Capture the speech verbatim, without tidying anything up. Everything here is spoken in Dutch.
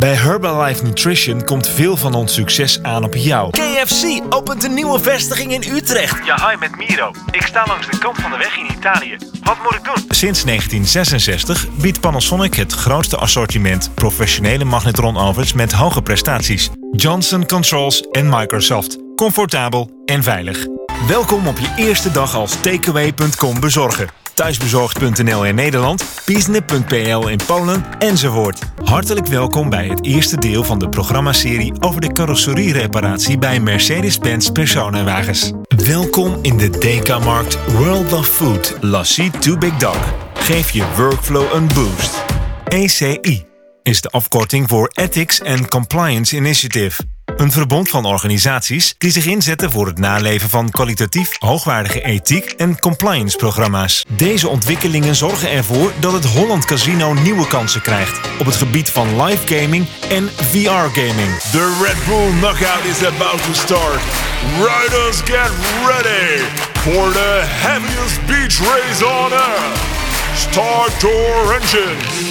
Bij Herbalife Nutrition komt veel van ons succes aan op jou. K F C opent een nieuwe vestiging in Utrecht. Ja, hi, met Miro. Ik sta langs de kant van de weg in Italië. Wat moet ik doen? Sinds negentien zesenzestig biedt Panasonic het grootste assortiment professionele magnetron-ovens met hoge prestaties. Johnson Controls en Microsoft. Comfortabel en veilig. Welkom op je eerste dag als takeaway punt com bezorger. Thuisbezorgd punt n l in Nederland, Piesne punt p l in Polen enzovoort. Hartelijk welkom bij het eerste deel van de programmaserie over de carrosseriereparatie bij Mercedes-Benz personenwagens. Welkom in de Dekamarkt World of Food Lassie to Big Dog. Geef je workflow een boost. E C I is de afkorting voor Ethics and Compliance Initiative. Een verbond van organisaties die zich inzetten voor het naleven van kwalitatief hoogwaardige ethiek en compliance-programma's. Deze ontwikkelingen zorgen ervoor dat het Holland Casino nieuwe kansen krijgt op het gebied van live gaming en V R-gaming. The Red Bull Knockout is about to start. Riders get ready for the heaviest beach race on earth. Start your engines.